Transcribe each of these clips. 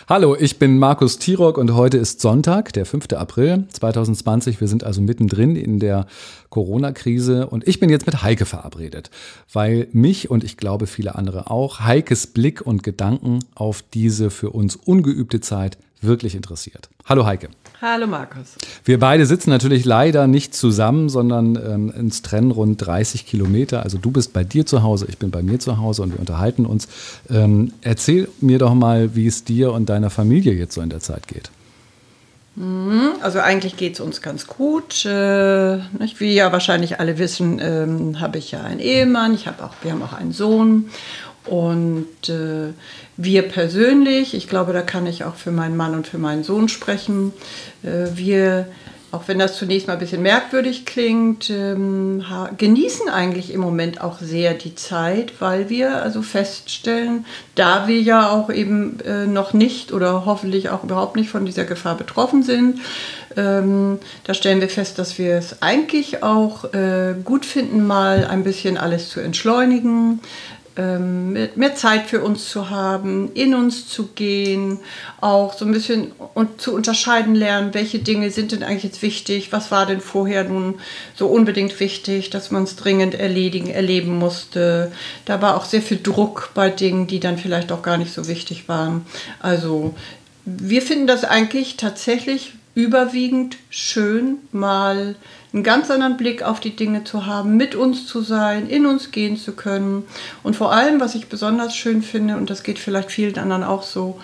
Hallo, ich bin Markus Tirock und heute ist Sonntag, der 5. April 2020. Wir sind also mittendrin in der Corona-Krise und ich bin jetzt mit Heike verabredet, weil mich und ich glaube viele andere auch Heikes Blick und Gedanken auf diese für uns ungeübte Zeit wirklich interessiert. Hallo Heike. Hallo Markus. Wir beide sitzen natürlich leider nicht zusammen, sondern uns trennen rund 30 Kilometer. Also du bist bei dir zu Hause, ich bin bei mir zu Hause und wir unterhalten uns. Erzähl mir doch mal, wie es dir und deiner Familie jetzt so in der Zeit geht. Also eigentlich geht es uns ganz gut. Wie ja wahrscheinlich alle wissen, habe ich ja einen Ehemann, wir haben auch einen Sohn. Und wir persönlich, ich glaube, da kann ich auch für meinen Mann und für meinen Sohn sprechen, wir, auch wenn das zunächst mal ein bisschen merkwürdig klingt, genießen eigentlich im Moment auch sehr die Zeit, weil wir also feststellen, da wir ja auch eben noch nicht oder hoffentlich auch überhaupt nicht von dieser Gefahr betroffen sind, da stellen wir fest, dass wir es eigentlich auch gut finden, mal ein bisschen alles zu entschleunigen, mehr Zeit für uns zu haben, in uns zu gehen, auch so ein bisschen und zu unterscheiden lernen, welche Dinge sind denn eigentlich jetzt wichtig, was war denn vorher nun so unbedingt wichtig, dass man es dringend erleben musste. Da war auch sehr viel Druck bei Dingen, die dann vielleicht auch gar nicht so wichtig waren. Also wir finden das eigentlich tatsächlich überwiegend schön, mal einen ganz anderen Blick auf die Dinge zu haben, mit uns zu sein, in uns gehen zu können. Und vor allem, was ich besonders schön finde, und das geht vielleicht vielen anderen auch so,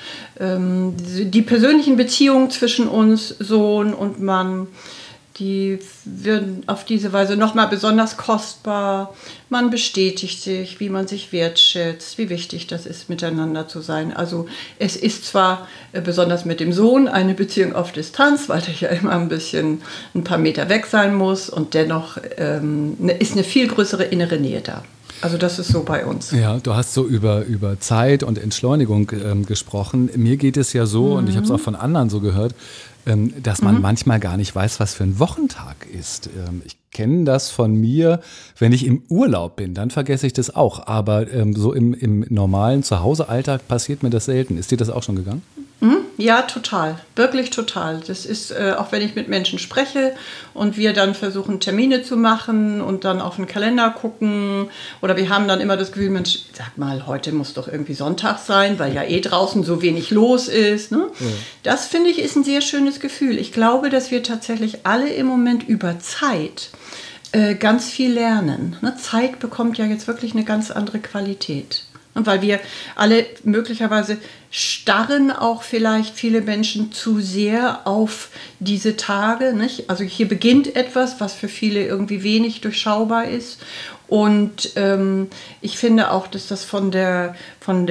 die persönlichen Beziehungen zwischen uns, Sohn und Mann, die werden auf diese Weise nochmal besonders kostbar. Man bestätigt sich, wie man sich wertschätzt, wie wichtig das ist, miteinander zu sein. Also es ist zwar besonders mit dem Sohn eine Beziehung auf Distanz, weil der ja immer ein paar Meter weg sein muss und dennoch ist eine viel größere innere Nähe da. Also das ist so bei uns. Ja, du hast so über Zeit und Entschleunigung gesprochen. Mir geht es ja so, und ich habe es auch von anderen so gehört, dass man manchmal gar nicht weiß, was für ein Wochentag ist. Ich kenne das von mir, wenn ich im Urlaub bin, dann vergesse ich das auch. Aber so im normalen Zuhause-Alltag passiert mir das selten. Ist dir das auch schon gegangen? Ja, total. Wirklich total. Das ist, auch wenn ich mit Menschen spreche und wir dann versuchen, Termine zu machen und dann auf den Kalender gucken oder wir haben dann immer das Gefühl, Mensch, sag mal, heute muss doch irgendwie Sonntag sein, weil ja draußen so wenig los ist. Ne? Ja. Das, finde ich, ist ein sehr schönes Gefühl. Ich glaube, dass wir tatsächlich alle im Moment über Zeit ganz viel lernen. Ne? Zeit bekommt ja jetzt wirklich eine ganz andere Qualität. Und weil wir alle möglicherweise starren auch vielleicht viele Menschen zu sehr auf diese Tage. Nicht? Also hier beginnt etwas, was für viele irgendwie wenig durchschaubar ist. Und ich finde auch, dass das von Seiten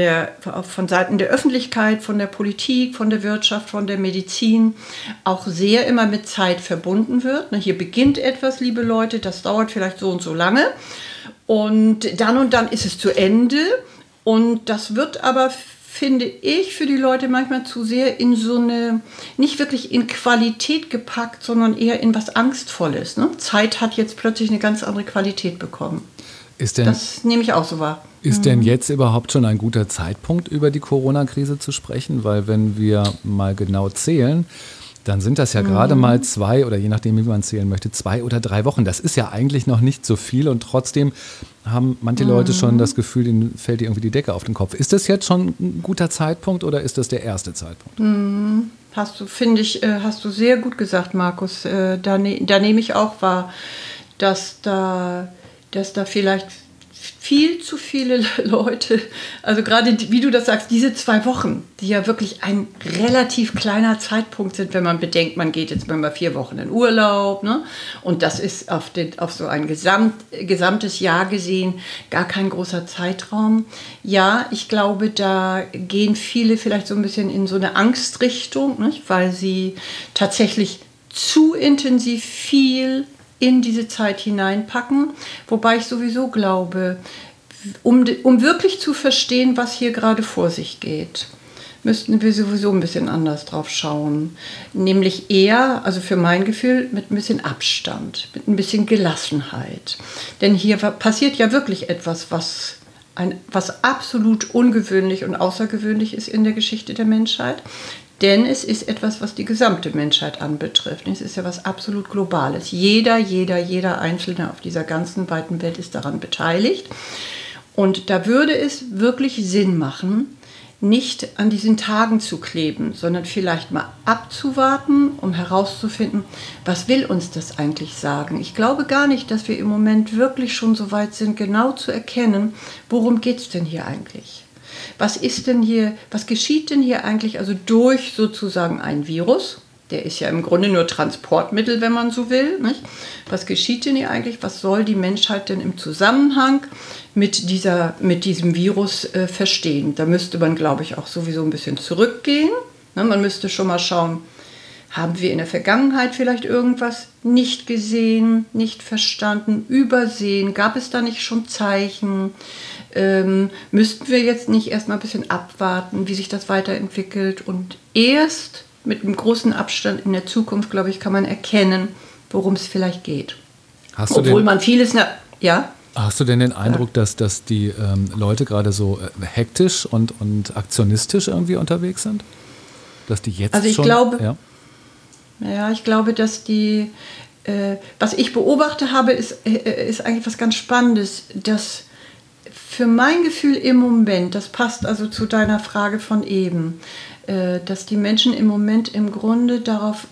der Öffentlichkeit, von der Politik, von der Wirtschaft, von der Medizin auch sehr immer mit Zeit verbunden wird. Hier beginnt etwas, liebe Leute, das dauert vielleicht so und so lange. Und dann ist es zu Ende. Und das wird aber, finde ich, für die Leute manchmal zu sehr in so eine, nicht wirklich in Qualität gepackt, sondern eher in was Angstvolles. Ne? Zeit hat jetzt plötzlich eine ganz andere Qualität bekommen. Das nehme ich auch so wahr. Ist denn jetzt überhaupt schon ein guter Zeitpunkt, über die Corona-Krise zu sprechen? Weil wenn wir mal genau zählen, dann sind das ja gerade mal 2 oder je nachdem, wie man zählen möchte, 2 oder 3 Wochen. Das ist ja eigentlich noch nicht so viel und trotzdem haben manche Leute schon das Gefühl, ihnen fällt irgendwie die Decke auf den Kopf. Ist das jetzt schon ein guter Zeitpunkt oder ist das der erste Zeitpunkt? Hast du sehr gut gesagt, Markus. Da nehme ich auch wahr, dass da vielleicht viel zu viele Leute, also gerade wie du das sagst, diese 2 Wochen, die ja wirklich ein relativ kleiner Zeitpunkt sind, wenn man bedenkt, man geht jetzt mal 4 Wochen in Urlaub, ne? Und das ist auf so ein gesamtes Jahr gesehen gar kein großer Zeitraum. Ja, ich glaube, da gehen viele vielleicht so ein bisschen in so eine Angstrichtung, nicht? Weil sie tatsächlich zu intensiv viel in diese Zeit hineinpacken, wobei ich sowieso glaube, um wirklich zu verstehen, was hier gerade vor sich geht, müssten wir sowieso ein bisschen anders drauf schauen. Nämlich eher, also für mein Gefühl, mit ein bisschen Abstand, mit ein bisschen Gelassenheit. Denn hier passiert ja wirklich etwas, was was absolut ungewöhnlich und außergewöhnlich ist in der Geschichte der Menschheit. Denn es ist etwas, was die gesamte Menschheit anbetrifft. Es ist ja was absolut Globales. Jeder Einzelne auf dieser ganzen weiten Welt ist daran beteiligt. Und da würde es wirklich Sinn machen, nicht an diesen Tagen zu kleben, sondern vielleicht mal abzuwarten, um herauszufinden, was will uns das eigentlich sagen. Ich glaube gar nicht, dass wir im Moment wirklich schon so weit sind, genau zu erkennen, worum geht es denn hier eigentlich? Was ist denn hier, was geschieht denn hier eigentlich also durch sozusagen ein Virus? Der ist ja im Grunde nur Transportmittel, wenn man so will. Nicht? Was geschieht denn hier eigentlich? Was soll die Menschheit denn im Zusammenhang mit diesem Virus verstehen? Da müsste man, glaube ich, auch sowieso ein bisschen zurückgehen. Ne? Man müsste schon mal schauen, haben wir in der Vergangenheit vielleicht irgendwas nicht gesehen, nicht verstanden, übersehen? Gab es da nicht schon Zeichen? Müssten wir jetzt nicht erstmal ein bisschen abwarten, wie sich das weiterentwickelt und erst mit einem großen Abstand in der Zukunft, glaube ich, kann man erkennen, worum es vielleicht geht. Obwohl man vieles... Ja? Hast du denn den Eindruck, dass die Leute gerade so hektisch und aktionistisch irgendwie unterwegs sind? Dass die jetzt also ich schon... Glaube, ja, ich glaube, dass die... was ich beobachtet habe, ist eigentlich was ganz Spannendes, dass für mein Gefühl im Moment, das passt also zu deiner Frage von eben, dass die Menschen im Moment im Grunde darauf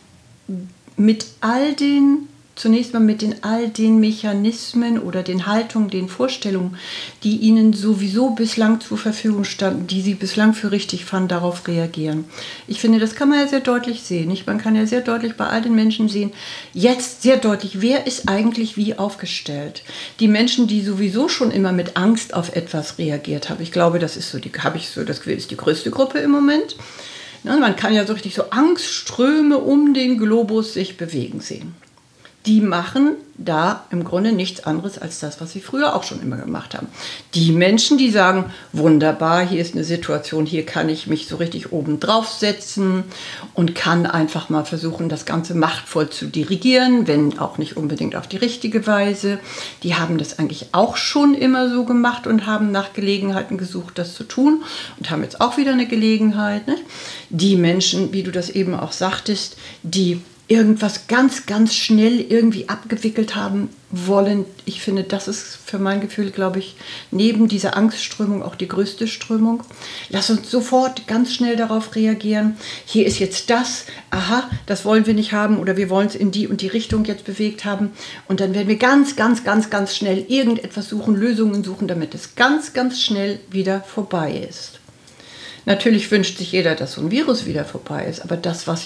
zunächst mal mit all den Mechanismen oder den Haltungen, den Vorstellungen, die ihnen sowieso bislang zur Verfügung standen, die sie bislang für richtig fanden, darauf reagieren. Ich finde, das kann man ja sehr deutlich sehen. Nicht? Man kann ja sehr deutlich bei all den Menschen sehen, jetzt sehr deutlich, wer ist eigentlich wie aufgestellt. Die Menschen, die sowieso schon immer mit Angst auf etwas reagiert haben, ich glaube, das ist die größte Gruppe im Moment. Ja, man kann ja so richtig so Angstströme um den Globus sich bewegen sehen. Die machen da im Grunde nichts anderes als das, was sie früher auch schon immer gemacht haben. Die Menschen, die sagen, wunderbar, hier ist eine Situation, hier kann ich mich so richtig oben drauf setzen und kann einfach mal versuchen, das Ganze machtvoll zu dirigieren, wenn auch nicht unbedingt auf die richtige Weise. Die haben das eigentlich auch schon immer so gemacht und haben nach Gelegenheiten gesucht, das zu tun und haben jetzt auch wieder eine Gelegenheit. Ne? Die Menschen, wie du das eben auch sagtest, die irgendwas ganz, ganz schnell irgendwie abgewickelt haben wollen. Ich finde, das ist für mein Gefühl, glaube ich, neben dieser Angstströmung auch die größte Strömung. Lass uns sofort ganz schnell darauf reagieren. Hier ist jetzt das, aha, das wollen wir nicht haben oder wir wollen es in die und die Richtung jetzt bewegt haben. Und dann werden wir ganz, ganz, ganz, ganz schnell irgendetwas suchen, Lösungen suchen, damit es ganz, ganz schnell wieder vorbei ist. Natürlich wünscht sich jeder, dass so ein Virus wieder vorbei ist, aber das, was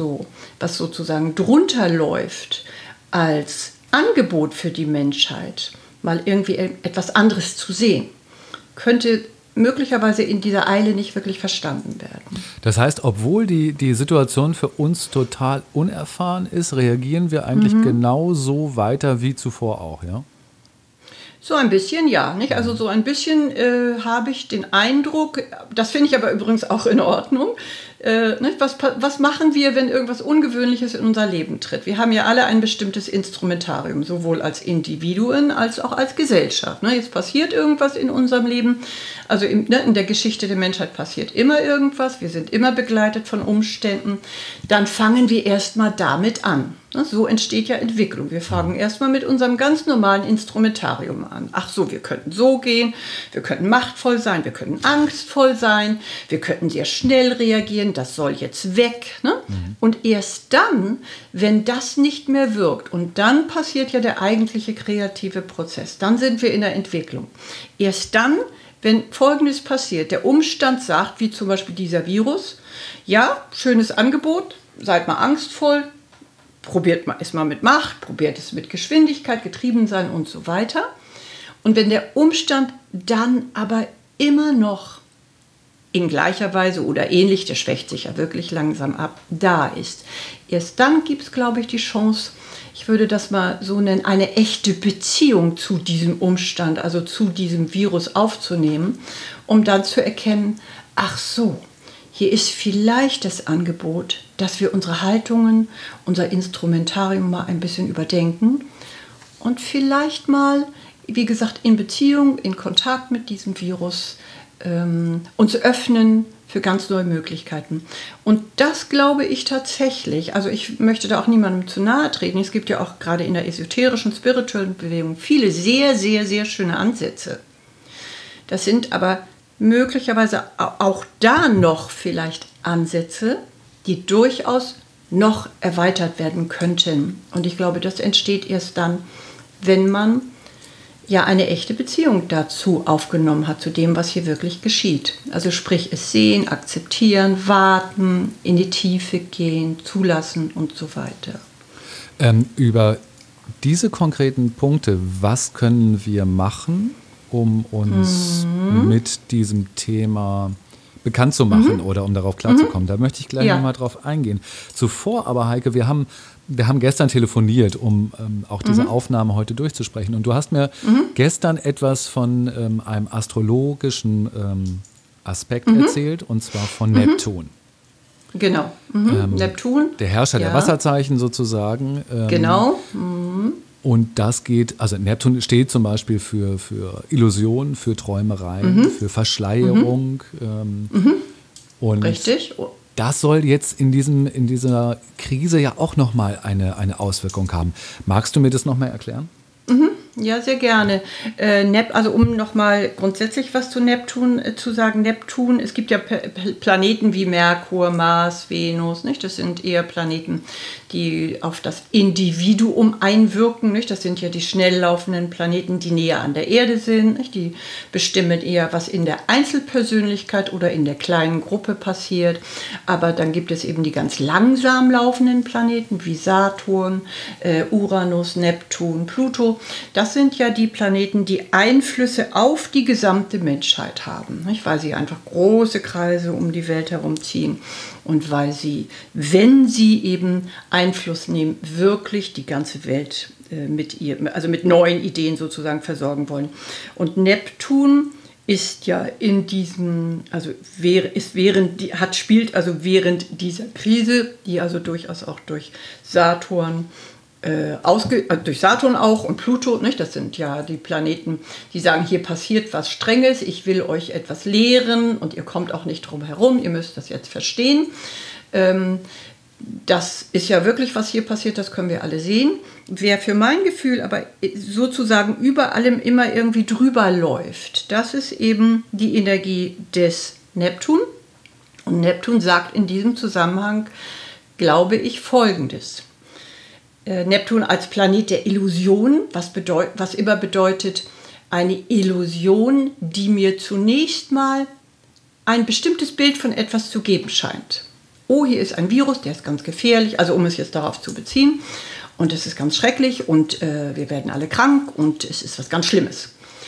sozusagen drunter läuft als Angebot für die Menschheit, mal irgendwie etwas anderes zu sehen, könnte möglicherweise in dieser Eile nicht wirklich verstanden werden. Das heißt, obwohl die Situation für uns total unerfahren ist, reagieren wir eigentlich genauso weiter wie zuvor auch, ja? So ein bisschen, ja. Nicht? Also so ein bisschen habe ich den Eindruck, das finde ich aber übrigens auch in Ordnung, nicht? Was machen wir, wenn irgendwas Ungewöhnliches in unser Leben tritt? Wir haben ja alle ein bestimmtes Instrumentarium, sowohl als Individuen als auch als Gesellschaft. Ne? Jetzt passiert irgendwas in unserem Leben, also in der Geschichte der Menschheit passiert immer irgendwas, wir sind immer begleitet von Umständen, dann fangen wir erstmal damit an. So entsteht ja Entwicklung. Wir fangen erstmal mit unserem ganz normalen Instrumentarium an. Ach so, wir könnten so gehen, wir könnten machtvoll sein, wir könnten angstvoll sein, wir könnten sehr schnell reagieren, das soll jetzt weg. Ne? Und erst dann, wenn das nicht mehr wirkt, und dann passiert ja der eigentliche kreative Prozess, dann sind wir in der Entwicklung. Erst dann, wenn Folgendes passiert, der Umstand sagt, wie zum Beispiel dieser Virus, ja, schönes Angebot, seid mal angstvoll, probiert es mal mit Macht, probiert es mit Geschwindigkeit, getrieben sein und so weiter. Und wenn der Umstand dann aber immer noch in gleicher Weise oder ähnlich, der schwächt sich ja wirklich langsam ab, da ist, erst dann gibt es, glaube ich, die Chance, ich würde das mal so nennen, eine echte Beziehung zu diesem Umstand, also zu diesem Virus aufzunehmen, um dann zu erkennen, ach so, hier ist vielleicht das Angebot, dass wir unsere Haltungen, unser Instrumentarium mal ein bisschen überdenken und vielleicht mal wie gesagt, in Beziehung, in Kontakt mit diesem Virus uns öffnen für ganz neue Möglichkeiten. Und das glaube ich tatsächlich, also ich möchte da auch niemandem zu nahe treten, es gibt ja auch gerade in der esoterischen, spirituellen Bewegung viele sehr, sehr, sehr schöne Ansätze. Das sind aber möglicherweise auch da noch vielleicht Ansätze, die durchaus noch erweitert werden könnten. Und ich glaube, das entsteht erst dann, wenn man ja eine echte Beziehung dazu aufgenommen hat, zu dem, was hier wirklich geschieht. Also sprich, es sehen, akzeptieren, warten, in die Tiefe gehen, zulassen und so weiter. Über diese konkreten Punkte, was können wir machen, um uns mit diesem Thema bekannt zu machen oder um darauf klarzukommen? Da möchte ich gleich nochmal drauf eingehen. Zuvor aber, Heike, wir haben gestern telefoniert, um auch diese Aufnahme heute durchzusprechen. Und du hast mir gestern etwas von einem astrologischen Aspekt erzählt, und zwar von Neptun. Genau, Neptun. Der Herrscher der Wasserzeichen sozusagen. Genau. Und das geht, also Neptun steht zum Beispiel für Illusion, für Träumereien, für Verschleierung. Und richtig. das soll jetzt in dieser Krise ja auch nochmal eine Auswirkung haben. Magst du mir das nochmal erklären? Ja, sehr gerne. Also um nochmal grundsätzlich was zu Neptun zu sagen. Neptun, es gibt ja Planeten wie Merkur, Mars, Venus, nicht? Das sind eher Planeten, die auf das Individuum einwirken, nicht? Das sind ja die schnell laufenden Planeten, die näher an der Erde sind, nicht? Die bestimmen eher, was in der Einzelpersönlichkeit oder in der kleinen Gruppe passiert. Aber dann gibt es eben die ganz langsam laufenden Planeten wie Saturn, Uranus, Neptun, Pluto. Das sind ja die Planeten, die Einflüsse auf die gesamte Menschheit haben, nicht? Weil sie einfach große Kreise um die Welt herumziehen und weil sie, wenn sie eben Einfluss nehmen, wirklich die ganze Welt mit neuen Ideen sozusagen versorgen wollen. Und Neptun ist ja in diesem, während dieser Krise, die also durchaus auch durch Saturn durch Saturn auch und Pluto, nicht? Das sind ja die Planeten, die sagen, hier passiert was Strenges, ich will euch etwas lehren und ihr kommt auch nicht drum herum, ihr müsst das jetzt verstehen. Das ist ja wirklich, was hier passiert, das können wir alle sehen. Wer für mein Gefühl aber sozusagen über allem immer irgendwie drüber läuft, das ist eben die Energie des Neptun. Und Neptun sagt in diesem Zusammenhang, glaube ich, Folgendes. Neptun als Planet der Illusion, was immer bedeutet, eine Illusion, die mir zunächst mal ein bestimmtes Bild von etwas zu geben scheint. Oh, hier ist ein Virus, der ist ganz gefährlich, also um es jetzt darauf zu beziehen, und es ist ganz schrecklich und wir werden alle krank und es ist was ganz Schlimmes.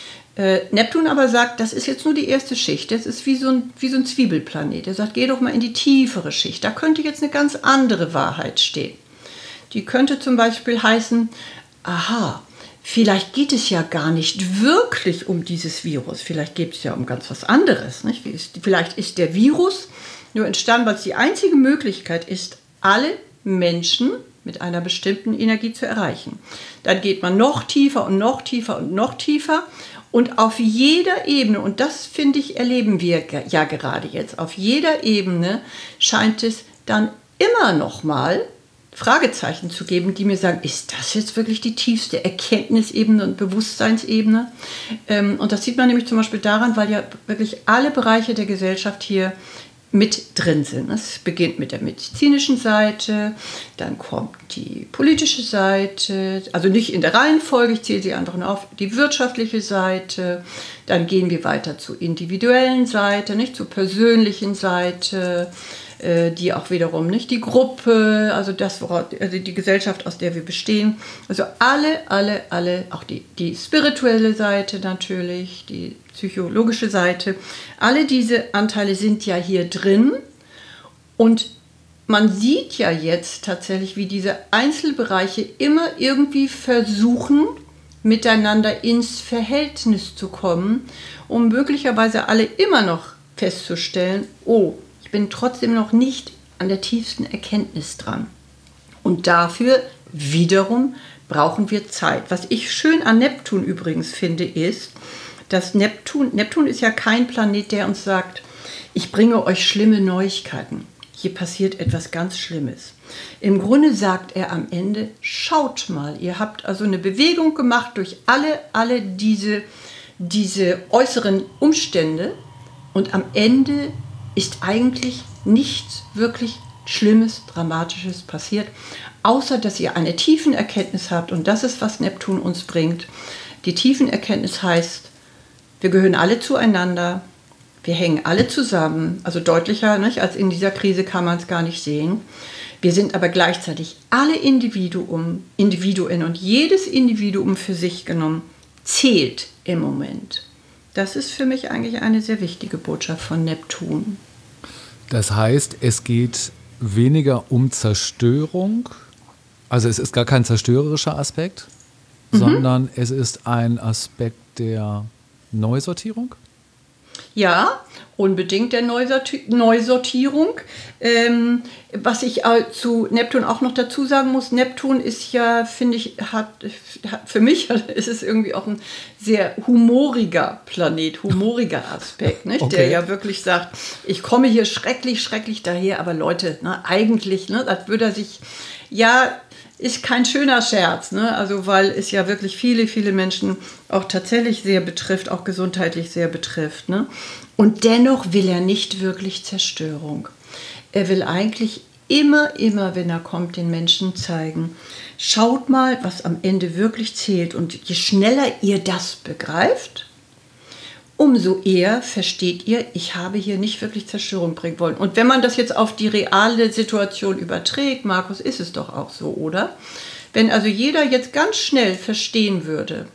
Neptun aber sagt, das ist jetzt nur die erste Schicht, das ist wie so ein Zwiebelplanet. Er sagt, geh doch mal in die tiefere Schicht, da könnte jetzt eine ganz andere Wahrheit stehen. Die könnte zum Beispiel heißen, aha, vielleicht geht es ja gar nicht wirklich um dieses Virus, vielleicht geht es ja um ganz was anderes. Nicht? Vielleicht ist der Virus nur entstanden, weil es die einzige Möglichkeit ist, alle Menschen mit einer bestimmten Energie zu erreichen. Dann geht man noch tiefer und noch tiefer und noch tiefer und auf jeder Ebene, und das finde ich, erleben wir ja gerade jetzt, auf jeder Ebene scheint es dann immer noch mal Fragezeichen zu geben, die mir sagen, ist das jetzt wirklich die tiefste Erkenntnisebene und Bewusstseinsebene? Und das sieht man nämlich zum Beispiel daran, weil ja wirklich alle Bereiche der Gesellschaft hier mit drin sind. Es beginnt mit der medizinischen Seite, dann kommt die politische Seite, also nicht in der Reihenfolge, ich zähle sie einfach nur auf, die wirtschaftliche Seite, dann gehen wir weiter zur individuellen Seite, nicht zur persönlichen Seite, die auch wiederum nicht die Gruppe, also die Gesellschaft, aus der wir bestehen. Also alle, auch die spirituelle Seite natürlich, die psychologische Seite, alle diese Anteile sind ja hier drin und man sieht ja jetzt tatsächlich, wie diese Einzelbereiche immer irgendwie versuchen, miteinander ins Verhältnis zu kommen, um möglicherweise alle immer noch festzustellen, oh, ich bin trotzdem noch nicht an der tiefsten Erkenntnis dran. Und dafür wiederum brauchen wir Zeit. Was ich schön an Neptun übrigens finde, ist, dass Neptun ist ja kein Planet, der uns sagt, ich bringe euch schlimme Neuigkeiten. Hier passiert etwas ganz Schlimmes. Im Grunde sagt er am Ende, schaut mal, ihr habt also eine Bewegung gemacht durch alle diese äußeren Umstände und am Ende ist eigentlich nichts wirklich Schlimmes, Dramatisches passiert, außer dass ihr eine Tiefenerkenntnis habt und das ist, was Neptun uns bringt. Die Tiefenerkenntnis heißt, wir gehören alle zueinander, wir hängen alle zusammen, also deutlicher, nicht, als in dieser Krise kann man es gar nicht sehen. Wir sind aber gleichzeitig alle Individuen und jedes Individuum für sich genommen zählt im Moment. Das ist für mich eigentlich eine sehr wichtige Botschaft von Neptun. Das heißt, es geht weniger um Zerstörung, also es ist gar kein zerstörerischer Aspekt, sondern es ist ein Aspekt der Neusortierung? Ja, unbedingt der Neusortierung. Was ich zu Neptun auch noch dazu sagen muss, Neptun ist ja, finde ich, für mich ist es irgendwie auch ein sehr humoriger Planet, humoriger Aspekt, nicht? Okay. Der ja wirklich sagt, ich komme hier schrecklich daher, aber Leute, ne, eigentlich, ne, als würde er sich, ja, ist kein schöner Scherz, ne? Also weil es ja wirklich viele Menschen auch tatsächlich sehr betrifft, auch gesundheitlich sehr betrifft. Ne? Und dennoch will er nicht wirklich Zerstörung. Er will eigentlich immer, wenn er kommt, den Menschen zeigen, schaut mal, was am Ende wirklich zählt. Und je schneller ihr das begreift, umso eher versteht ihr, ich habe hier nicht wirklich Zerstörung bringen wollen. Und wenn man das jetzt auf die reale Situation überträgt, Markus, ist es doch auch so, oder? Wenn also jeder jetzt ganz schnell verstehen würde,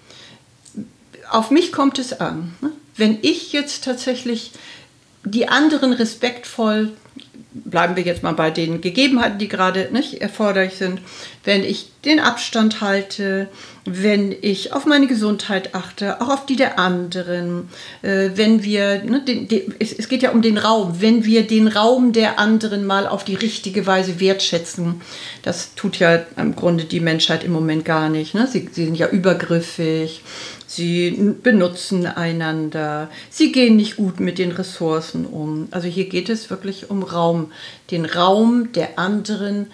auf mich kommt es an, ne? Wenn ich jetzt tatsächlich die anderen respektvoll, bleiben wir jetzt mal bei den Gegebenheiten, die gerade nicht erforderlich sind, wenn ich den Abstand halte, wenn ich auf meine Gesundheit achte, auch auf die der anderen, wenn wir, ne, es geht ja um den Raum, wenn wir den Raum der anderen mal auf die richtige Weise wertschätzen, das tut ja im Grunde die Menschheit im Moment gar nicht. Ne? Sie sind ja übergriffig, sie benutzen einander, sie gehen nicht gut mit den Ressourcen um. Also hier geht es wirklich um Raum, den Raum der anderen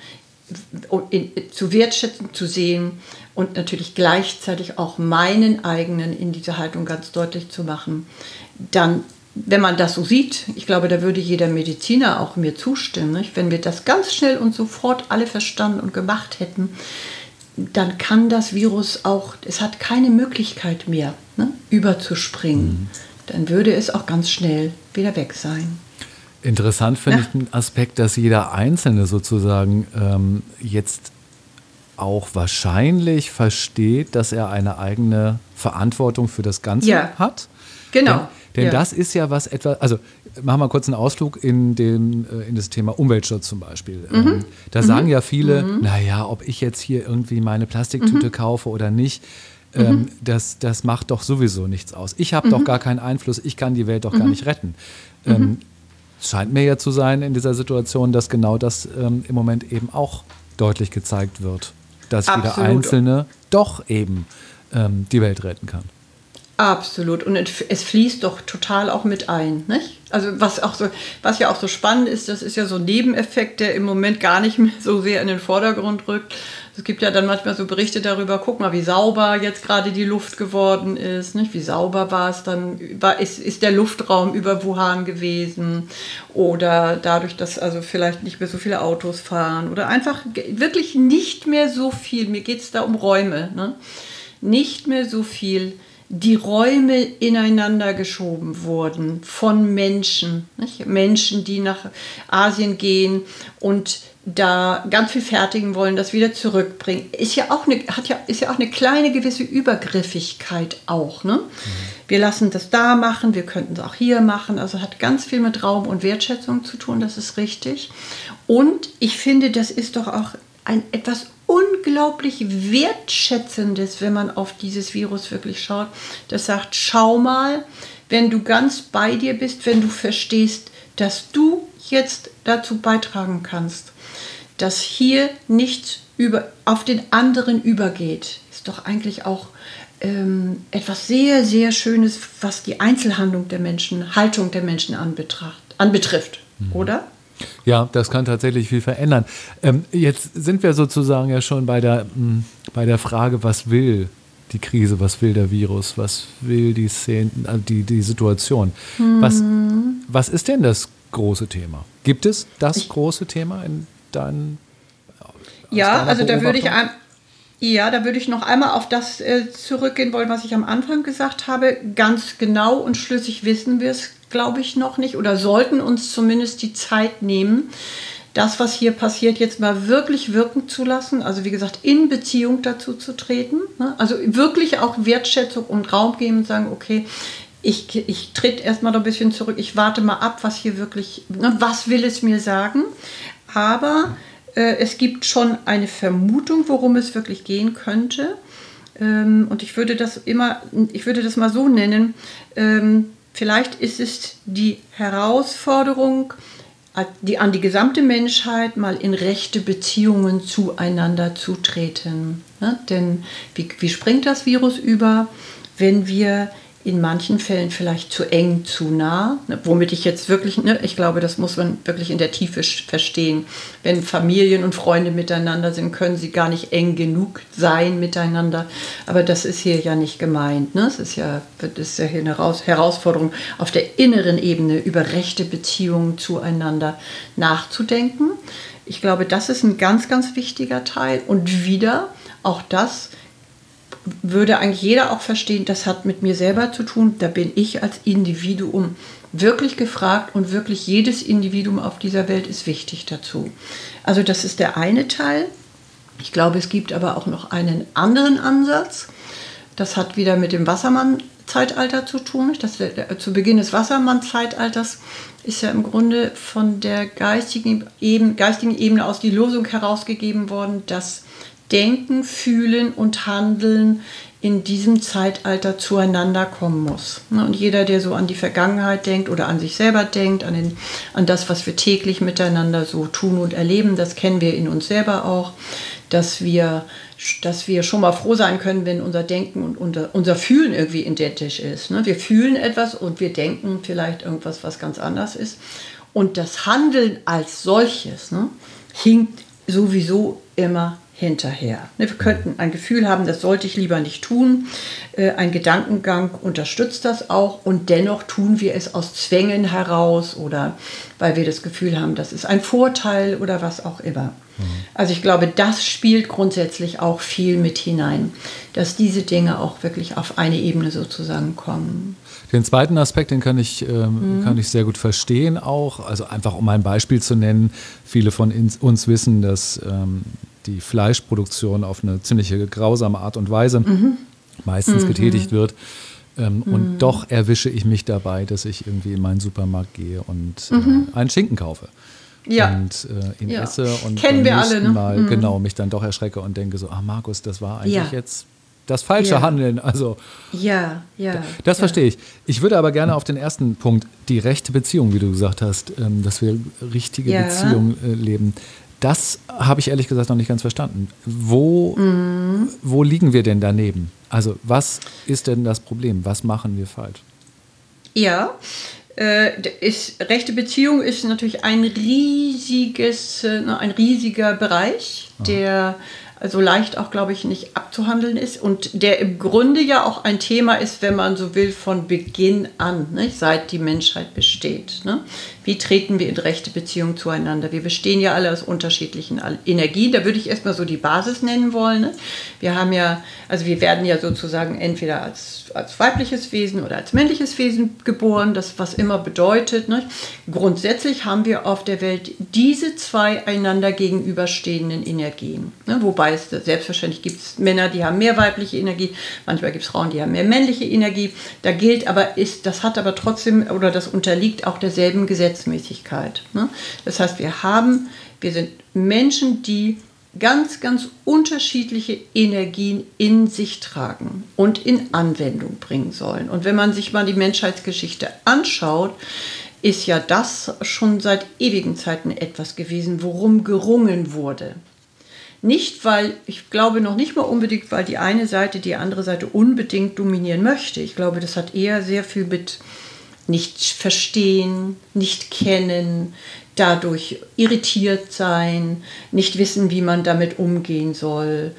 zu wertschätzen, zu sehen und natürlich gleichzeitig auch meinen eigenen in dieser Haltung ganz deutlich zu machen. Dann, wenn man das so sieht, ich glaube, da würde jeder Mediziner auch mir zustimmen, nicht? Wenn wir das ganz schnell und sofort alle verstanden und gemacht hätten, dann kann das Virus auch, es hat keine Möglichkeit mehr, ne, überzuspringen. Dann würde es auch ganz schnell wieder weg sein. Interessant finde ich den Aspekt, dass jeder Einzelne sozusagen jetzt auch wahrscheinlich versteht, dass er eine eigene Verantwortung für das Ganze hat. Genau. Denn das ist ja was etwas, also machen wir kurz einen Ausflug in das Thema Umweltschutz zum Beispiel. Da sagen ja viele, naja, ob ich jetzt hier irgendwie meine Plastiktüte kaufe oder nicht, das macht doch sowieso nichts aus. Ich habe doch gar keinen Einfluss, ich kann die Welt doch gar nicht retten. Es scheint mir ja zu sein in dieser Situation, dass genau das im Moment eben auch deutlich gezeigt wird, dass jeder Einzelne doch eben die Welt retten kann. Absolut. Und es fließt doch total auch mit ein, nicht? Also was ja auch so spannend ist, das ist ja so ein Nebeneffekt, der im Moment gar nicht mehr so sehr in den Vordergrund rückt. Es gibt ja dann manchmal so Berichte darüber, guck mal, wie sauber jetzt gerade die Luft geworden ist, nicht? Wie sauber war es dann, ist der Luftraum über Wuhan gewesen oder dadurch, dass also vielleicht nicht mehr so viele Autos fahren oder einfach wirklich nicht mehr so viel, mir geht es da um Räume, ne? Nicht mehr so viel die Räume ineinander geschoben wurden von Menschen. Nicht? Menschen, die nach Asien gehen und da ganz viel fertigen wollen, das wieder zurückbringen. Ist ja auch eine kleine gewisse Übergriffigkeit auch. Ne? Wir lassen das da machen, wir könnten es auch hier machen. Also hat ganz viel mit Raum und Wertschätzung zu tun, das ist richtig. Und ich finde, das ist doch auch ein etwas unglaublich Wertschätzendes, wenn man auf dieses Virus wirklich schaut. Das sagt, schau mal, wenn du ganz bei dir bist, wenn du verstehst, dass du jetzt dazu beitragen kannst, dass hier nichts auf den anderen übergeht, ist doch eigentlich auch etwas sehr, sehr Schönes, was die Einzelhandlung der Menschen, Haltung der Menschen anbetrifft, oder? Ja, das kann tatsächlich viel verändern. Jetzt sind wir sozusagen ja schon bei der Frage, was will die Krise, was will der Virus, was will die Szene, die Situation. Was ist denn das große Thema? Gibt es das große Thema in deinen Ja, also da würde ich noch einmal auf das zurückgehen wollen, was ich am Anfang gesagt habe. Ganz genau und schlüssig wissen wir es, glaube ich, noch nicht oder sollten uns zumindest die Zeit nehmen, das, was hier passiert, jetzt mal wirklich wirken zu lassen. Also wie gesagt, in Beziehung dazu zu treten. Ne? Also wirklich auch Wertschätzung und Raum geben und sagen, okay, ich trete erstmal noch ein bisschen zurück, ich warte mal ab, was hier wirklich, ne, was will es mir sagen. Aber es gibt schon eine Vermutung, worum es wirklich gehen könnte. Und ich würde das mal so nennen, vielleicht ist es die Herausforderung, an die gesamte Menschheit mal in rechte Beziehungen zueinander zu treten. Ne? Denn wie springt das Virus über, wenn wir in manchen Fällen vielleicht zu eng, zu nah, ne? Womit ich jetzt wirklich, ne, ich glaube, das muss man wirklich in der Tiefe verstehen. Wenn Familien und Freunde miteinander sind, können sie gar nicht eng genug sein miteinander. Aber das ist hier ja nicht gemeint. Ne? Das ist ja hier eine Herausforderung, auf der inneren Ebene über rechte Beziehungen zueinander nachzudenken. Ich glaube, das ist ein ganz, ganz wichtiger Teil. Und wieder, auch das würde eigentlich jeder auch verstehen, das hat mit mir selber zu tun. Da bin ich als Individuum wirklich gefragt und wirklich jedes Individuum auf dieser Welt ist wichtig dazu. Also das ist der eine Teil. Ich glaube, es gibt aber auch noch einen anderen Ansatz. Das hat wieder mit dem Wassermann-Zeitalter zu tun. Zu Beginn des Wassermann-Zeitalters ist ja im Grunde von der geistigen Ebene aus die Losung herausgegeben worden, dass Denken, Fühlen und Handeln in diesem Zeitalter zueinander kommen muss. Und jeder, der so an die Vergangenheit denkt oder an sich selber denkt, an das, was wir täglich miteinander so tun und erleben, das kennen wir in uns selber auch, dass wir schon mal froh sein können, wenn unser Denken und unser Fühlen irgendwie identisch ist. Wir fühlen etwas und wir denken vielleicht irgendwas, was ganz anders ist. Und das Handeln als solches hinkt sowieso immer hinterher. Wir könnten ein Gefühl haben, das sollte ich lieber nicht tun. Ein Gedankengang unterstützt das auch und dennoch tun wir es aus Zwängen heraus oder weil wir das Gefühl haben, das ist ein Vorteil oder was auch immer. Also ich glaube, das spielt grundsätzlich auch viel mit hinein, dass diese Dinge auch wirklich auf eine Ebene sozusagen kommen. Den zweiten Aspekt, den kann ich sehr gut verstehen auch. Also einfach um ein Beispiel zu nennen, viele von uns wissen, dass die Fleischproduktion auf eine ziemlich grausame Art und Weise meistens getätigt wird. Und doch erwische ich mich dabei, dass ich irgendwie in meinen Supermarkt gehe und einen Schinken kaufe. Ja. Und ihn esse und kennen wir alle, ne? Mal mich dann doch erschrecke und denke so, Markus, das war eigentlich jetzt das falsche Handeln. Also das verstehe ich. Ich würde aber gerne auf den ersten Punkt, die rechte Beziehung, wie du gesagt hast, dass wir richtige Beziehungen leben. Das habe ich ehrlich gesagt noch nicht ganz verstanden. Wo liegen wir denn daneben? Also was ist denn das Problem? Was machen wir falsch? Ja, rechte Beziehung ist natürlich ein riesiger Bereich, der so leicht auch, glaube ich, nicht abzuhandeln ist und der im Grunde ja auch ein Thema ist, wenn man so will, von Beginn an, ne, seit die Menschheit besteht. Ne? Wie treten wir in rechte Beziehung zueinander? Wir bestehen ja alle aus unterschiedlichen Energien. Da würde ich erstmal so die Basis nennen wollen. Ne? Wir werden ja sozusagen entweder als weibliches Wesen oder als männliches Wesen geboren, das was immer bedeutet. Ne? Grundsätzlich haben wir auf der Welt diese zwei einander gegenüberstehenden Energien. Ne? Wobei es selbstverständlich gibt Männer, die haben mehr weibliche Energie, manchmal gibt es Frauen, die haben mehr männliche Energie. Da gilt aber, das hat aber trotzdem oder das unterliegt auch derselben Gesetzmäßigkeit. Ne? Das heißt, wir sind Menschen, die ganz, ganz unterschiedliche Energien in sich tragen und in Anwendung bringen sollen. Und wenn man sich mal die Menschheitsgeschichte anschaut, ist ja das schon seit ewigen Zeiten etwas gewesen, worum gerungen wurde. Nicht, weil, ich glaube noch nicht mal unbedingt, weil die eine Seite die andere Seite unbedingt dominieren möchte. Ich glaube, das hat eher sehr viel mit nicht verstehen, nicht kennen, dadurch irritiert sein, nicht wissen, wie man damit umgehen soll.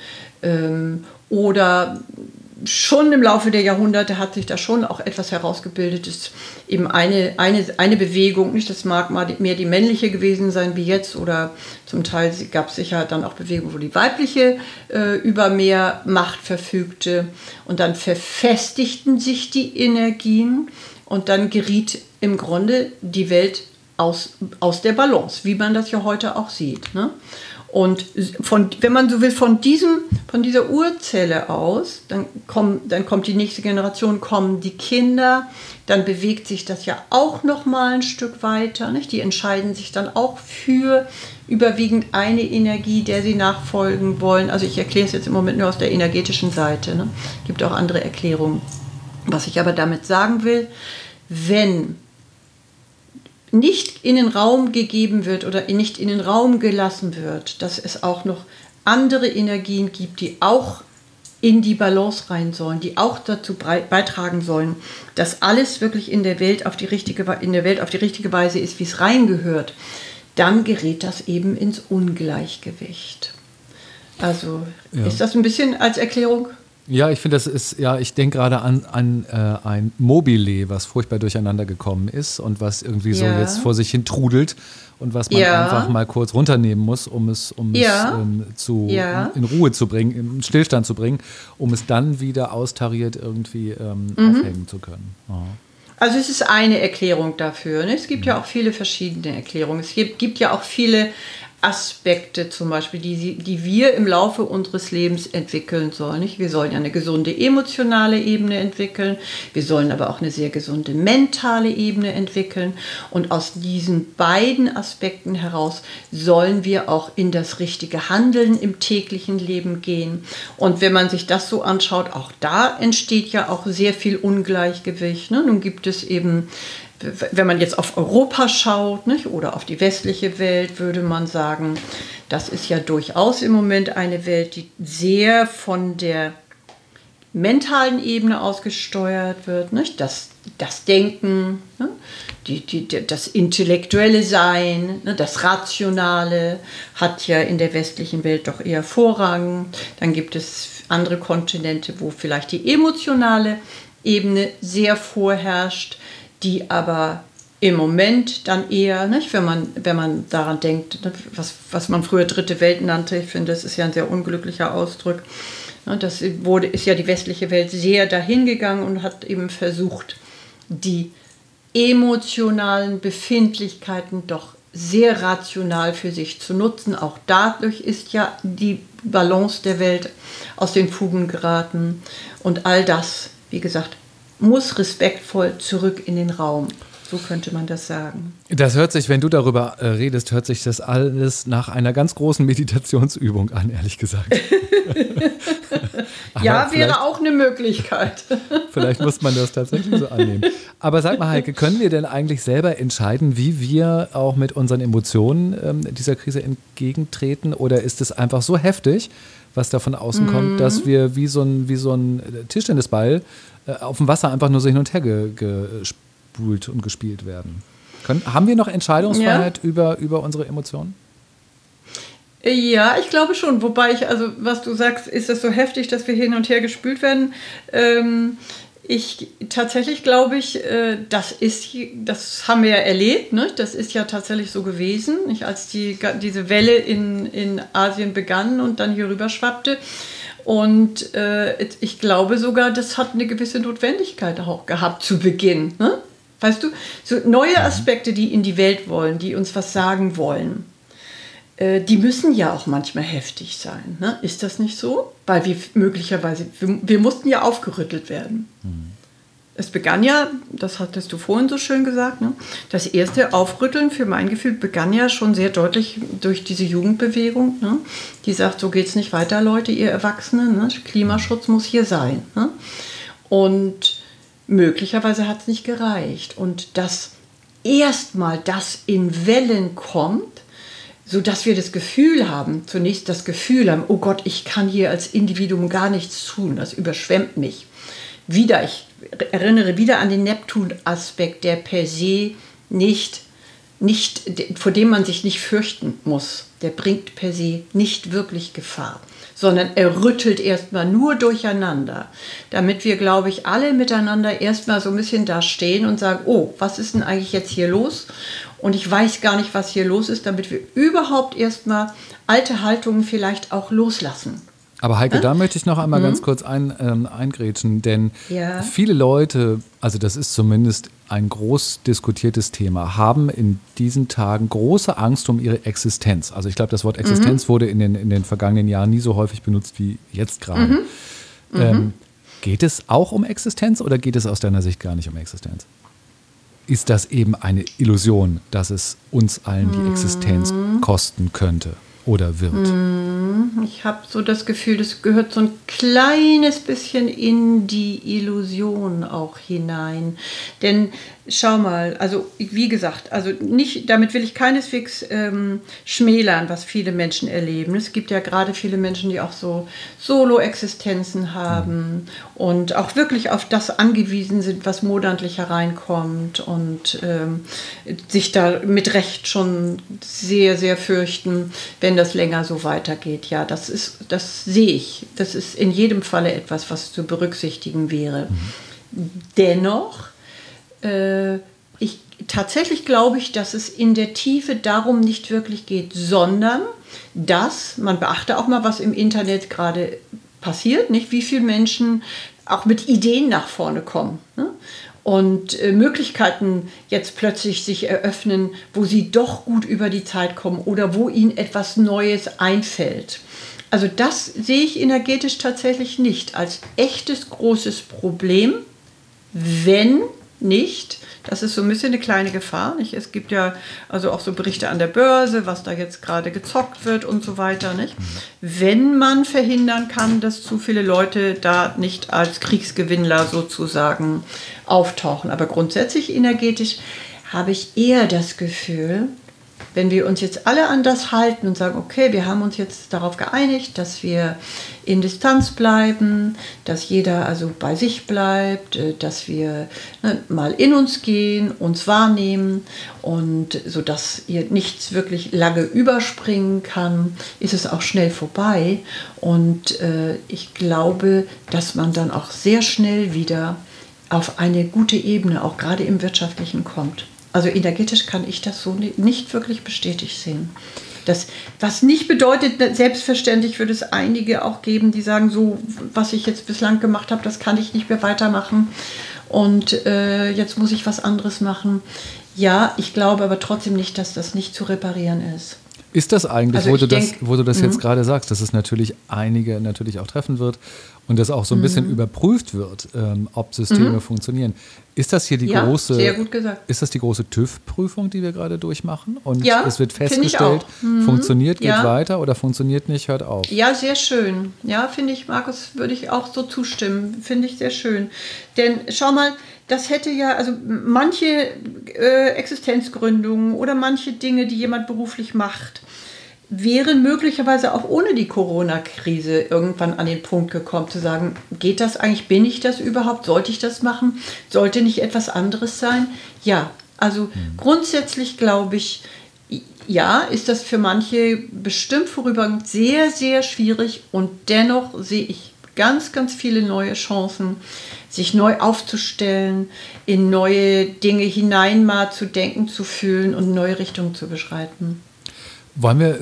Oder schon im Laufe der Jahrhunderte hat sich da schon auch etwas herausgebildet, ist eben eine Bewegung, nicht, das mag mal mehr die männliche gewesen sein wie jetzt, oder zum Teil gab es sicher dann auch Bewegungen, wo die weibliche über mehr Macht verfügte, und dann verfestigten sich die Energien und dann geriet im Grunde die Welt aus der Balance, wie man das ja heute auch sieht, ne? Und wenn man so will, von dieser Urzelle aus, dann kommt die nächste Generation, kommen die Kinder, dann bewegt sich das ja auch noch mal ein Stück weiter, nicht? Die entscheiden sich dann auch für überwiegend eine Energie, der sie nachfolgen wollen. Also ich erkläre es jetzt im Moment nur aus der energetischen Seite, ne? Gibt auch andere Erklärungen. Was ich aber damit sagen will, wenn nicht in den Raum gegeben wird oder nicht in den Raum gelassen wird, dass es auch noch andere Energien gibt, die auch in die Balance rein sollen, die auch dazu beitragen sollen, dass alles wirklich in der Welt auf die richtige Weise ist, wie es reingehört, dann gerät das eben ins Ungleichgewicht. Also ist das ein bisschen als Erklärung? Ja, ich finde, ich denke gerade an ein Mobile, was furchtbar durcheinander gekommen ist und was irgendwie so jetzt vor sich hin trudelt und was man einfach mal kurz runternehmen muss, um es in Ruhe zu bringen, im Stillstand zu bringen, um es dann wieder austariert irgendwie aufhängen zu können. Ja. Also es ist eine Erklärung dafür, ne? Es gibt ja auch viele verschiedene Erklärungen. Es gibt ja auch viele Aspekte zum Beispiel, die wir im Laufe unseres Lebens entwickeln sollen. Nicht? Wir sollen ja eine gesunde emotionale Ebene entwickeln, wir sollen aber auch eine sehr gesunde mentale Ebene entwickeln, und aus diesen beiden Aspekten heraus sollen wir auch in das richtige Handeln im täglichen Leben gehen. Und wenn man sich das so anschaut, auch da entsteht ja auch sehr viel Ungleichgewicht. Ne? Nun gibt es eben, wenn man jetzt auf Europa schaut, nicht, oder auf die westliche Welt, würde man sagen, das ist ja durchaus im Moment eine Welt, die sehr von der mentalen Ebene ausgesteuert wird. Nicht? Das Denken, ne? Das intellektuelle Sein, ne? Das Rationale hat ja in der westlichen Welt doch eher Vorrang. Dann gibt es andere Kontinente, wo vielleicht die emotionale Ebene sehr vorherrscht, die aber im Moment dann eher, nicht, wenn man daran denkt, was man früher dritte Welt nannte, ich finde, das ist ja ein sehr unglücklicher Ausdruck, ist ja die westliche Welt sehr dahin gegangen und hat eben versucht, die emotionalen Befindlichkeiten doch sehr rational für sich zu nutzen. Auch dadurch ist ja die Balance der Welt aus den Fugen geraten, und all das, wie gesagt, muss respektvoll zurück in den Raum. So könnte man das sagen. Das hört sich, wenn du darüber redest, hört sich das alles nach einer ganz großen Meditationsübung an, ehrlich gesagt. Ja, wäre auch eine Möglichkeit. Vielleicht muss man das tatsächlich so annehmen. Aber sag mal, Heike, können wir denn eigentlich selber entscheiden, wie wir auch mit unseren Emotionen dieser Krise entgegentreten? Oder ist es einfach so heftig, was da von außen kommt, dass wir wie so ein Tischtennisball auf dem Wasser einfach nur so hin und her gespult und gespielt werden? Haben wir noch Entscheidungsfreiheit über unsere Emotionen? Ja, ich glaube schon. Wobei was du sagst, ist das so heftig, dass wir hin und her gespült werden. Tatsächlich glaube ich, das haben wir ja erlebt, ne? Das ist ja tatsächlich so gewesen, nicht? Als diese Welle in Asien begann und dann hier rüber schwappte. Und ich glaube sogar, das hat eine gewisse Notwendigkeit auch gehabt zu Beginn. Ne? Weißt du, so neue Aspekte, die in die Welt wollen, die uns was sagen wollen, die müssen ja auch manchmal heftig sein. Ne? Ist das nicht so? Weil wir mussten ja aufgerüttelt werden. Es begann ja, das hattest du vorhin so schön gesagt, ne? Das erste Aufrütteln für mein Gefühl begann ja schon sehr deutlich durch diese Jugendbewegung, ne? Die sagt, so geht's nicht weiter, Leute, ihr Erwachsenen, ne? Klimaschutz muss hier sein. Ne? Und möglicherweise hat es nicht gereicht. Und dass erstmal das in Wellen kommt, sodass wir das Gefühl haben, zunächst das Gefühl haben, oh Gott, ich kann hier als Individuum gar nichts tun, das überschwemmt mich. Ich erinnere wieder an den Neptun-Aspekt, der per se nicht, vor dem man sich nicht fürchten muss. Der bringt per se nicht wirklich Gefahr, sondern er rüttelt erstmal nur durcheinander, damit wir, glaube ich, alle miteinander erstmal so ein bisschen da stehen und sagen, oh, was ist denn eigentlich jetzt hier los? Und ich weiß gar nicht, was hier los ist, damit wir überhaupt erstmal alte Haltungen vielleicht auch loslassen. Aber Heike, da möchte ich noch einmal ganz kurz eingrätschen, denn Ja. viele Leute, also das ist zumindest ein groß diskutiertes Thema, haben in diesen Tagen große Angst um ihre Existenz. Also ich glaube, das Wort Existenz wurde in den vergangenen Jahren nie so häufig benutzt wie jetzt gerade. Geht es auch um Existenz oder geht es aus deiner Sicht gar nicht um Existenz? Ist das eben eine Illusion, dass es uns allen die Existenz kosten könnte oder wird? Ich habe so das Gefühl, das gehört so ein kleines bisschen in die Illusion auch hinein. Denn schau mal, also wie gesagt, also nicht, damit will ich keineswegs schmälern, was viele Menschen erleben. Es gibt ja gerade viele Menschen, die auch so Solo-Existenzen haben und auch wirklich auf das angewiesen sind, was monatlich hereinkommt und sich da mit Recht schon sehr, sehr fürchten, wenn das länger so weitergeht. Ja, das sehe ich. Das ist in jedem Falle etwas, was zu berücksichtigen wäre. Dennoch, tatsächlich glaube ich, dass es in der Tiefe darum nicht wirklich geht, sondern dass, man beachte auch mal, was im Internet gerade passiert, nicht? Wie viele Menschen auch mit Ideen nach vorne kommen, ne? Und Möglichkeiten jetzt plötzlich sich eröffnen, wo sie doch gut über die Zeit kommen oder wo ihnen etwas Neues einfällt. Also das sehe ich energetisch tatsächlich nicht als echtes großes Problem, wenn nicht, das ist so ein bisschen eine kleine Gefahr, nicht? Es gibt ja also auch so Berichte an der Börse, was da jetzt gerade gezockt wird und so weiter, nicht? Wenn man verhindern kann, dass zu viele Leute da nicht als Kriegsgewinnler sozusagen auftauchen. Aber grundsätzlich energetisch habe ich eher das Gefühl, wenn wir uns jetzt alle an das halten und sagen, okay, wir haben uns jetzt darauf geeinigt, dass wir in Distanz bleiben, dass jeder also bei sich bleibt, dass wir mal in uns gehen, uns wahrnehmen und sodass hier nichts wirklich lange überspringen kann, ist es auch schnell vorbei. Und ich glaube, dass man dann auch sehr schnell wieder auf eine gute Ebene, auch gerade im Wirtschaftlichen, kommt. Also energetisch kann ich das so nicht wirklich bestätigt sehen. Das, was nicht bedeutet, selbstverständlich würde es einige auch geben, die sagen, so was ich jetzt bislang gemacht habe, das kann ich nicht mehr weitermachen und jetzt muss ich was anderes machen. Ja, ich glaube aber trotzdem nicht, dass das nicht zu reparieren ist. Ist das eigentlich, wo du das jetzt gerade sagst, dass es natürlich einige natürlich auch treffen wird und das auch so ein bisschen überprüft wird, ob Systeme funktionieren. Ist das hier die große, sehr gut gesagt. Ist das die große TÜV-Prüfung, die wir gerade durchmachen? Und ja, es wird festgestellt, funktioniert, geht weiter oder funktioniert nicht, hört auf. Ja, sehr schön. Ja, finde ich, Markus, würde ich auch so zustimmen. Finde ich sehr schön. Denn schau mal, das hätte ja, also manche Existenzgründungen oder manche Dinge, die jemand beruflich macht, wären möglicherweise auch ohne die Corona-Krise irgendwann an den Punkt gekommen, zu sagen, geht das eigentlich, bin ich das überhaupt, sollte ich das machen, sollte nicht etwas anderes sein? Ja, also grundsätzlich glaube ich, ja, ist das für manche bestimmt vorübergehend sehr, sehr schwierig und dennoch sehe ich ganz, ganz viele neue Chancen, sich neu aufzustellen, in neue Dinge hinein mal zu denken, zu fühlen und neue Richtungen zu beschreiten. Wollen wir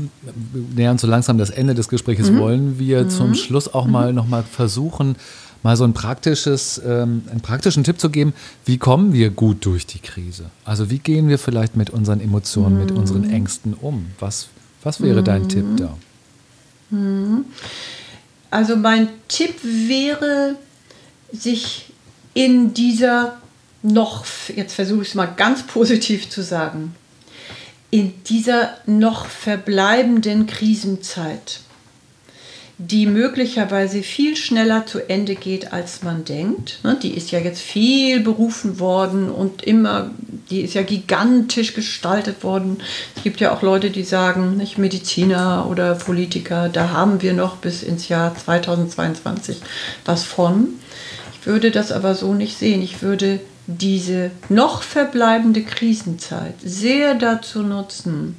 nähern so langsam das Ende des Gesprächs, wollen wir zum Schluss auch noch mal versuchen, mal so einen praktischen Tipp zu geben, wie kommen wir gut durch die Krise? Also wie gehen wir vielleicht mit unseren Emotionen, mit unseren Ängsten um? Was wäre dein Tipp da? Also mein Tipp wäre, sich in dieser jetzt versuche ich es mal ganz positiv zu sagen, in dieser noch verbleibenden Krisenzeit die möglicherweise viel schneller zu Ende geht, als man denkt. Die ist ja jetzt viel berufen worden und die ist ja gigantisch gestaltet worden. Es gibt ja auch Leute, die sagen, nicht Mediziner oder Politiker, da haben wir noch bis ins Jahr 2022 was von. Ich würde das aber so nicht sehen. Ich würde diese noch verbleibende Krisenzeit sehr dazu nutzen,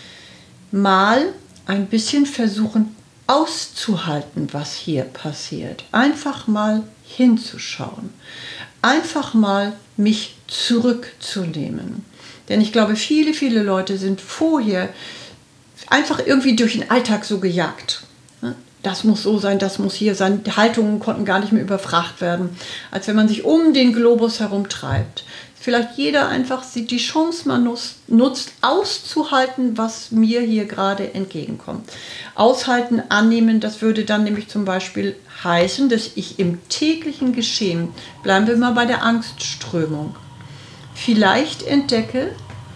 mal ein bisschen versuchen auszuhalten, was hier passiert. Einfach mal hinzuschauen. Einfach mal mich zurückzunehmen. Denn ich glaube, viele, viele Leute sind vorher einfach irgendwie durch den Alltag so gejagt. Das muss so sein, das muss hier sein. Die Haltungen konnten gar nicht mehr überfragt werden, als wenn man sich um den Globus herumtreibt. Vielleicht jeder einfach die Chance mal nutzt, auszuhalten, was mir hier gerade entgegenkommt. Aushalten, annehmen, das würde dann nämlich zum Beispiel heißen, dass ich im täglichen Geschehen, bleiben wir mal bei der Angstströmung, vielleicht entdecke,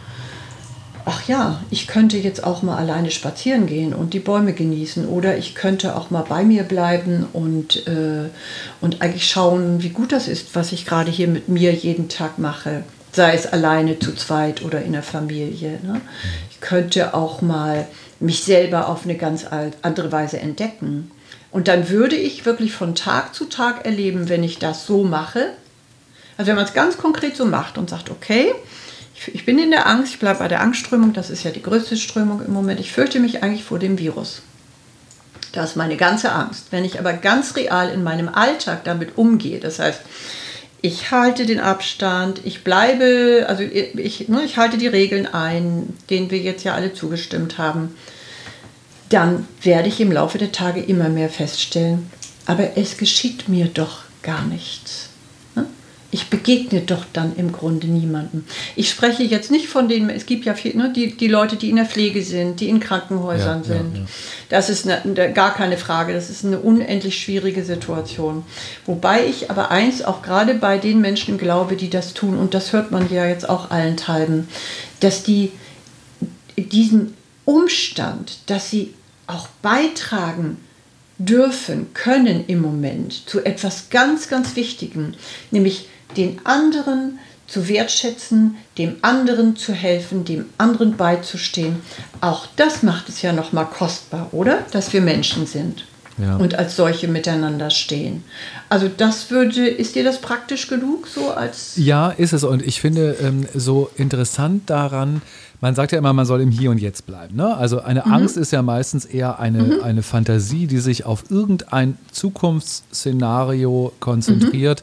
ach ja, ich könnte jetzt auch mal alleine spazieren gehen und die Bäume genießen oder ich könnte auch mal bei mir bleiben und eigentlich schauen, wie gut das ist, was ich gerade hier mit mir jeden Tag mache, sei es alleine, zu zweit oder in der Familie. Ne? Ich könnte auch mal mich selber auf eine ganz andere Weise entdecken. Und dann würde ich wirklich von Tag zu Tag erleben, wenn ich das so mache, also wenn man es ganz konkret so macht und sagt, okay, ich bin in der Angst, ich bleibe bei der Angstströmung, das ist ja die größte Strömung im Moment. Ich fürchte mich eigentlich vor dem Virus. Das ist meine ganze Angst. Wenn ich aber ganz real in meinem Alltag damit umgehe, das heißt, ich halte den Abstand, ich bleibe, also ich halte die Regeln ein, denen wir jetzt ja alle zugestimmt haben, dann werde ich im Laufe der Tage immer mehr feststellen, aber es geschieht mir doch gar nichts. Ich begegne doch dann im Grunde niemandem. Ich spreche jetzt nicht von denen, es gibt ja viel, die Leute, die in der Pflege sind, die in Krankenhäusern sind. Ja. Das ist gar keine Frage, das ist eine unendlich schwierige Situation. Wobei ich aber eins auch gerade bei den Menschen glaube, die das tun, und das hört man ja jetzt auch allenthalben, dass die diesen Umstand, dass sie auch beitragen dürfen, können im Moment zu etwas ganz, ganz Wichtigem, nämlich den anderen zu wertschätzen, dem anderen zu helfen, dem anderen beizustehen. Auch das macht es ja nochmal kostbar, oder? Dass wir Menschen sind und als solche miteinander stehen. Also ist dir das praktisch genug? So als ja, ist es. Und ich finde so interessant daran, man sagt ja immer, man soll im Hier und Jetzt bleiben. Ne? Also eine Angst ist ja meistens eher eine Fantasie, die sich auf irgendein Zukunftsszenario konzentriert,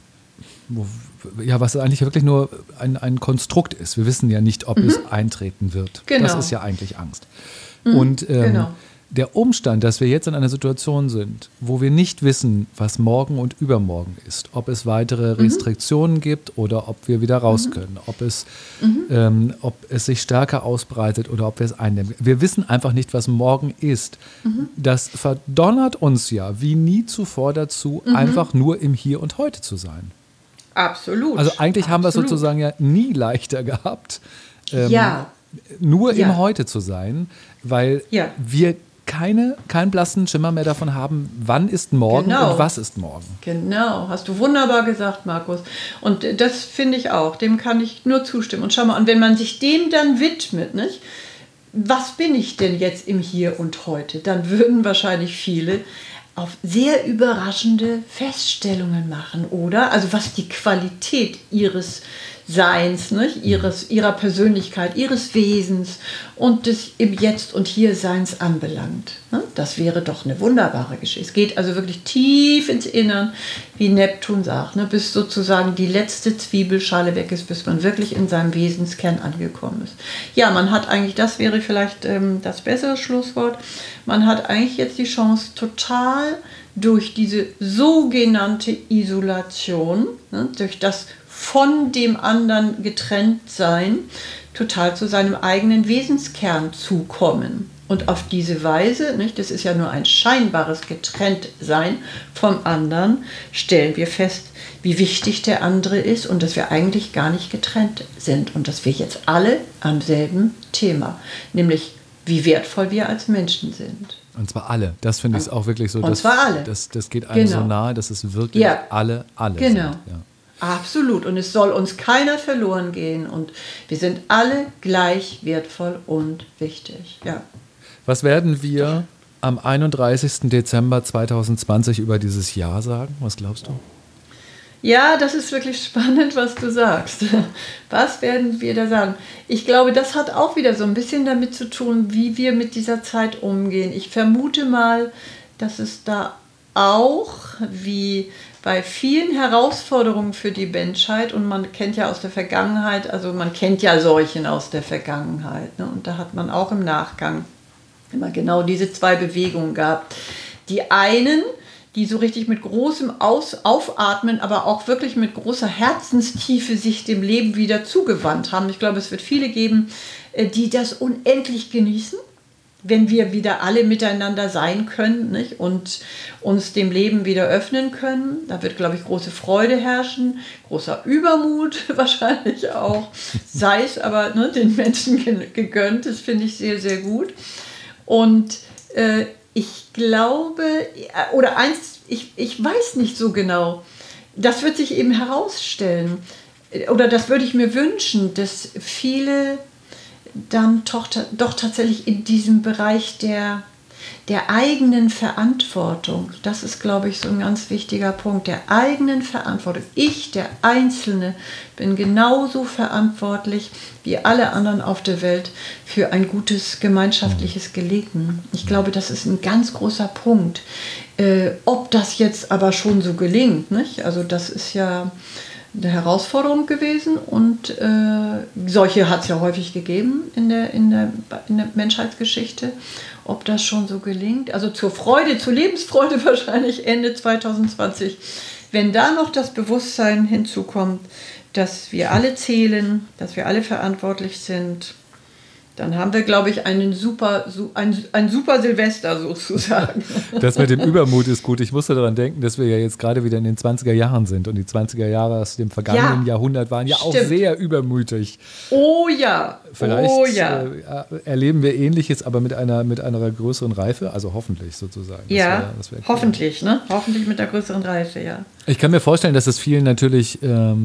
was eigentlich wirklich nur ein Konstrukt ist. Wir wissen ja nicht, ob es eintreten wird. Genau. Das ist ja eigentlich Angst. Und der Umstand, dass wir jetzt in einer Situation sind, wo wir nicht wissen, was morgen und übermorgen ist, ob es weitere Restriktionen gibt oder ob wir wieder raus können, ob es sich stärker ausbreitet oder ob wir es eindämmen. Wir wissen einfach nicht, was morgen ist. Das verdonnert uns ja wie nie zuvor dazu, einfach nur im Hier und Heute zu sein. Absolut. Also eigentlich haben wir es sozusagen ja nie leichter gehabt, nur im Heute zu sein, weil wir keinen blassen Schimmer mehr davon haben, wann ist morgen und was ist morgen. Genau, hast du wunderbar gesagt, Markus. Und das finde ich auch, dem kann ich nur zustimmen. Und schau mal, und wenn man sich dem dann widmet, nicht? Was bin ich denn jetzt im Hier und Heute? Dann würden wahrscheinlich viele auf sehr überraschende Feststellungen machen, oder? Also was die Qualität ihres Seins, nicht? Ihrer Persönlichkeit, ihres Wesens und des im Jetzt und Hier-Seins anbelangt. Ne? Das wäre doch eine wunderbare Geschichte. Es geht also wirklich tief ins Innern, wie Neptun sagt, ne? Bis sozusagen die letzte Zwiebelschale weg ist, bis man wirklich in seinem Wesenskern angekommen ist. Ja, man hat eigentlich, das wäre vielleicht das bessere Schlusswort, man hat eigentlich jetzt die Chance, total durch diese sogenannte Isolation, ne? Durch das von dem anderen getrennt sein, total zu seinem eigenen Wesenskern zu kommen. Und auf diese Weise, nicht, das ist ja nur ein scheinbares Getrenntsein vom anderen, stellen wir fest, wie wichtig der andere ist und dass wir eigentlich gar nicht getrennt sind und dass wir jetzt alle am selben Thema, nämlich wie wertvoll wir als Menschen sind. Und zwar alle. Das finde ich auch wirklich so. Und zwar alle. Das geht einem so nahe, dass es wirklich alle Genau. sind. Ja. Absolut. Und es soll uns keiner verloren gehen. Und wir sind alle gleich wertvoll und wichtig. Ja. Was werden wir am 31. Dezember 2020 über dieses Jahr sagen? Was glaubst du? Ja, das ist wirklich spannend, was du sagst. Was werden wir da sagen? Ich glaube, das hat auch wieder so ein bisschen damit zu tun, wie wir mit dieser Zeit umgehen. Ich vermute mal, dass es da auch wie bei vielen Herausforderungen für die Menschheit, und man kennt ja aus der Vergangenheit, also man kennt ja Seuchen aus der Vergangenheit, ne? Und da hat man auch im Nachgang immer genau diese zwei Bewegungen gehabt. Die einen, die so richtig mit großem Aufatmen, aber auch wirklich mit großer Herzenstiefe sich dem Leben wieder zugewandt haben. Ich glaube, es wird viele geben, die das unendlich genießen, wenn wir wieder alle miteinander sein können, nicht? Und uns dem Leben wieder öffnen können. Da wird, glaube ich, große Freude herrschen, großer Übermut wahrscheinlich auch. Sei es aber den Menschen gegönnt, das finde ich sehr, sehr gut. Und ich glaube, oder eins, ich weiß nicht so genau, das wird sich eben herausstellen, oder das würde ich mir wünschen, dass viele dann doch tatsächlich in diesem Bereich der eigenen Verantwortung, das ist, glaube ich, so ein ganz wichtiger Punkt, der eigenen Verantwortung. Ich, der Einzelne, bin genauso verantwortlich wie alle anderen auf der Welt für ein gutes gemeinschaftliches Gelegen. Ich glaube, das ist ein ganz großer Punkt. Ob das jetzt aber schon so gelingt, nicht? Also das ist ja eine Herausforderung gewesen, und solche hat es ja häufig gegeben in der Menschheitsgeschichte. Ob das schon so gelingt, also zur Lebensfreude wahrscheinlich Ende 2020, wenn da noch das Bewusstsein hinzukommt, dass wir alle zählen, dass wir alle verantwortlich sind, dann haben wir, glaube ich, ein super Silvester sozusagen. Das mit dem Übermut ist gut. Ich musste daran denken, dass wir ja jetzt gerade wieder in den 20er Jahren sind. Und die 20er Jahre aus dem vergangenen Jahrhundert waren ja auch sehr übermütig. Oh ja. Vielleicht erleben wir Ähnliches, aber mit einer größeren Reife. Also hoffentlich sozusagen. Das wär cool. Hoffentlich. Ne? Hoffentlich mit der größeren Reife, ja. Ich kann mir vorstellen, dass es vielen natürlich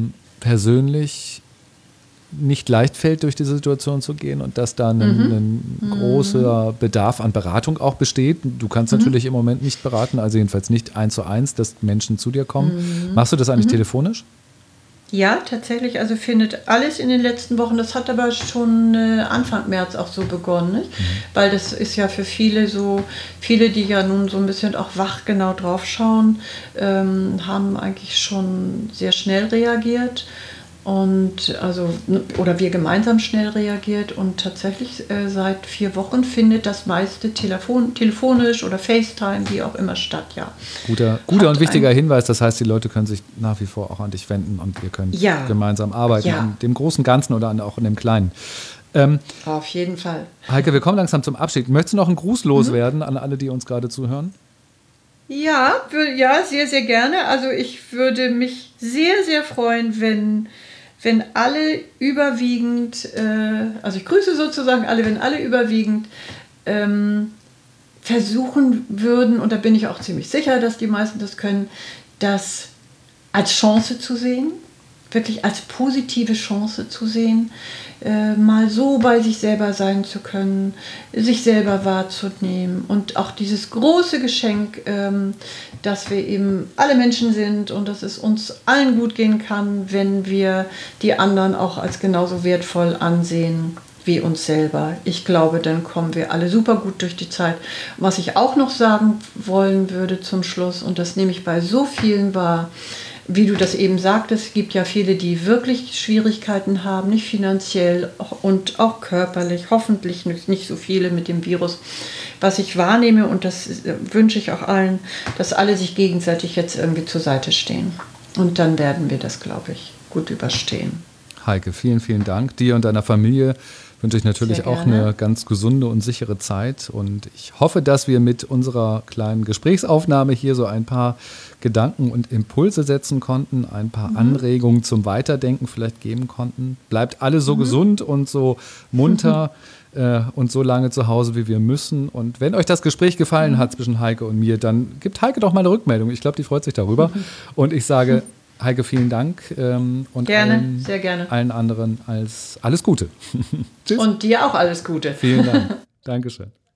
persönlich nicht leicht fällt, durch diese Situation zu gehen, und dass da ein großer Bedarf an Beratung auch besteht. Du kannst natürlich im Moment nicht beraten, also jedenfalls nicht 1:1, dass Menschen zu dir kommen. Machst du das eigentlich telefonisch? Ja, tatsächlich, also findet alles in den letzten Wochen, das hat aber schon Anfang März auch so begonnen, nicht? Weil das ist ja für viele, die ja nun so ein bisschen auch wach genau drauf schauen, haben eigentlich schon sehr schnell reagiert. Oder wir gemeinsam schnell reagiert, und tatsächlich seit 4 Wochen findet das meiste telefonisch oder FaceTime, wie auch immer, statt, ja. Guter und wichtiger Hinweis, das heißt, die Leute können sich nach wie vor auch an dich wenden, und ihr könnt gemeinsam arbeiten, an dem großen Ganzen oder auch in dem Kleinen. Auf jeden Fall. Heike, wir kommen langsam zum Abschied. Möchtest du noch einen Gruß loswerden an alle, die uns gerade zuhören? Ja, sehr, sehr gerne. Also ich würde mich sehr, sehr freuen, wenn alle überwiegend, also ich grüße sozusagen alle, wenn alle überwiegend versuchen würden, und da bin ich auch ziemlich sicher, dass die meisten das können, das als Chance zu sehen, wirklich als positive Chance zu sehen, mal so bei sich selber sein zu können, sich selber wahrzunehmen, und auch dieses große Geschenk, dass wir eben alle Menschen sind und dass es uns allen gut gehen kann, wenn wir die anderen auch als genauso wertvoll ansehen wie uns selber. Ich glaube, dann kommen wir alle super gut durch die Zeit. Was ich auch noch sagen wollen würde zum Schluss, und das nehme ich bei so vielen wahr, wie du das eben sagtest, es gibt ja viele, die wirklich Schwierigkeiten haben, nicht finanziell und auch körperlich, hoffentlich nicht so viele mit dem Virus. Was ich wahrnehme, und das wünsche ich auch allen, dass alle sich gegenseitig jetzt irgendwie zur Seite stehen. Und dann werden wir das, glaube ich, gut überstehen. Heike, vielen, vielen Dank. Dir und deiner Familie wünsche ich natürlich auch eine ganz gesunde und sichere Zeit. Und ich hoffe, dass wir mit unserer kleinen Gesprächsaufnahme hier so ein paar Gedanken und Impulse setzen konnten, ein paar Anregungen zum Weiterdenken vielleicht geben konnten. Bleibt alle so gesund und so munter und so lange zu Hause, wie wir müssen. Und wenn euch das Gespräch gefallen hat zwischen Heike und mir, dann gibt Heike doch mal eine Rückmeldung. Ich glaube, die freut sich darüber. Und ich sage, Heike, vielen Dank und gerne, sehr gerne. Allen anderen alles Gute. Tschüss. Und dir auch alles Gute. Vielen Dank. Dankeschön.